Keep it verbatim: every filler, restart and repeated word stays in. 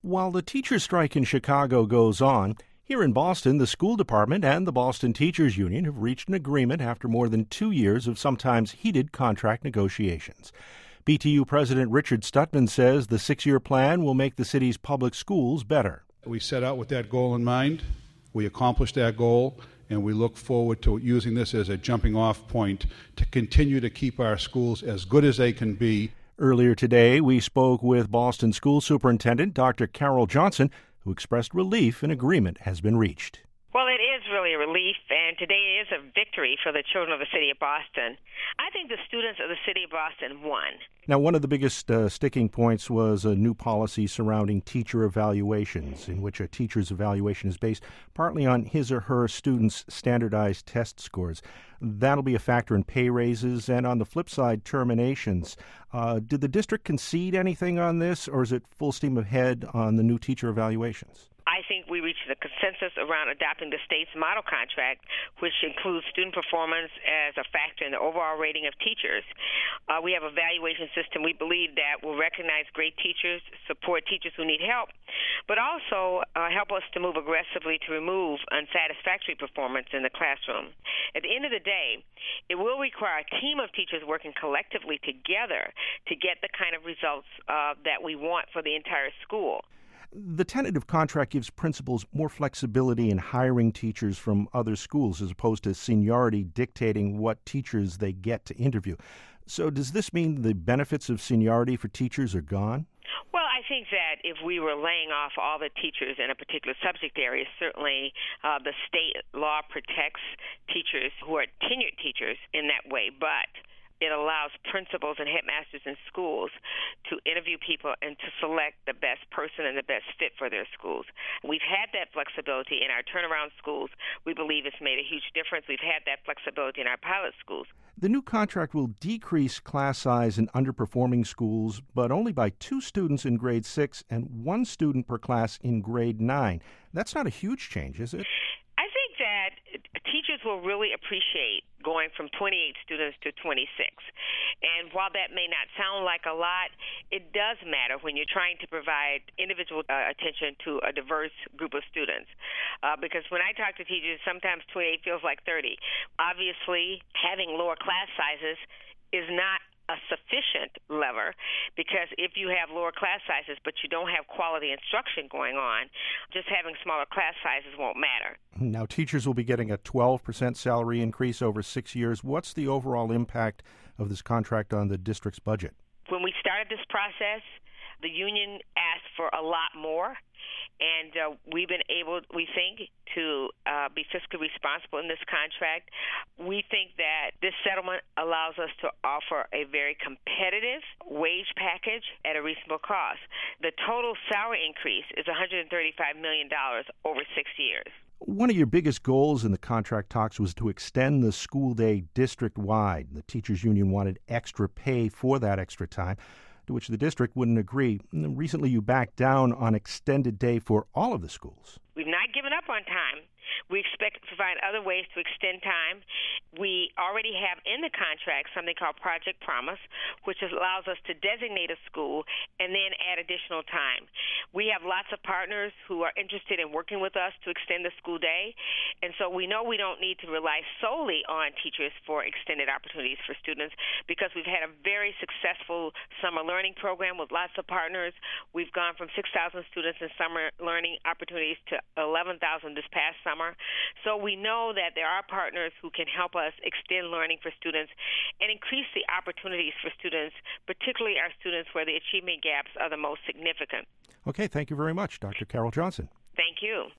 While the teacher strike in Chicago goes on, here in Boston, the school department and the Boston Teachers Union have reached an agreement after more than two years of sometimes heated contract negotiations. B T U President Richard Stutman says the six-year plan will make the city's public schools better. We set out with that goal in mind. We accomplished that goal, and we look forward to using this as a jumping-off point to continue to keep our schools as good as they can be. Earlier today, we spoke with Boston School Superintendent Doctor Carol Johnson, who expressed relief an agreement has been reached. Well, it is really a relief, and today is a victory for the children of the city of Boston. I think the students of the city of Boston won. Now, one of the biggest uh, sticking points was a new policy surrounding teacher evaluations, in which a teacher's evaluation is based partly on his or her students' standardized test scores. That'll be a factor in pay raises and, on the flip side, terminations. Uh, did the district concede anything on this, or is it full steam ahead on the new teacher evaluations? I think we reached a consensus around adopting the state's model contract, which includes student performance as a factor in the overall rating of teachers. Uh, we have a evaluation system we believe that will recognize great teachers, support teachers who need help, but also uh, help us to move aggressively to remove unsatisfactory performance in the classroom. At the end of the day, it will require a team of teachers working collectively together to get the kind of results uh, that we want for the entire school. The tentative contract gives principals more flexibility in hiring teachers from other schools as opposed to seniority dictating what teachers they get to interview. So does this mean the benefits of seniority for teachers are gone? Well, I think that if we were laying off all the teachers in a particular subject area, certainly uh, the state law protects teachers who are tenured teachers in that way, but it allows principals and headmasters in schools to interview people and to select the best person and the best fit for their schools. We've had that flexibility in our turnaround schools. We believe it's made a huge difference. We've had that flexibility in our pilot schools. The new contract will decrease class size in underperforming schools, but only by two students in grade six and one student per class in grade nine. That's not a huge change, is it? I think that teachers will really appreciate going from twenty-eight students to twenty-six. And while that may not sound like a lot, it does matter when you're trying to provide individual uh, attention to a diverse group of students. Uh, because when I talk to teachers, sometimes twenty-eight feels like thirty. Obviously, having lower class sizes is not a sufficient lever, because if you have lower class sizes but you don't have quality instruction going on, just having smaller class sizes won't matter. Now, teachers will be getting a twelve percent salary increase over six years. What's the overall impact of this contract on the district's budget? When we started this process, the union asked for a lot more, and uh, we've been able, we think, to uh, be fiscally responsible in this contract. We think that this settlement allows us to offer a very competitive wage package at a reasonable cost. The total salary increase is one hundred thirty-five million dollars over six years. One of your biggest goals in the contract talks was to extend the school day district-wide. The teachers union wanted extra pay for that extra time, to which the district wouldn't agree. Recently, you backed down on extended day for all of the schools. We've not given up on time. We expect to find other ways to extend time. We already have in the contract something called Project Promise, which allows us to designate a school and then add additional time. We have lots of partners who are interested in working with us to extend the school day, and so we know we don't need to rely solely on teachers for extended opportunities for students, because we've had a very successful summer learning program with lots of partners. We've gone from six thousand students in summer learning opportunities to eleven thousand this past summer. So we know that there are partners who can help us extend learning for students and increase the opportunities for students, particularly our students where the achievement gaps are the most significant. Okay, thank you very much, Doctor Carol Johnson. Thank you.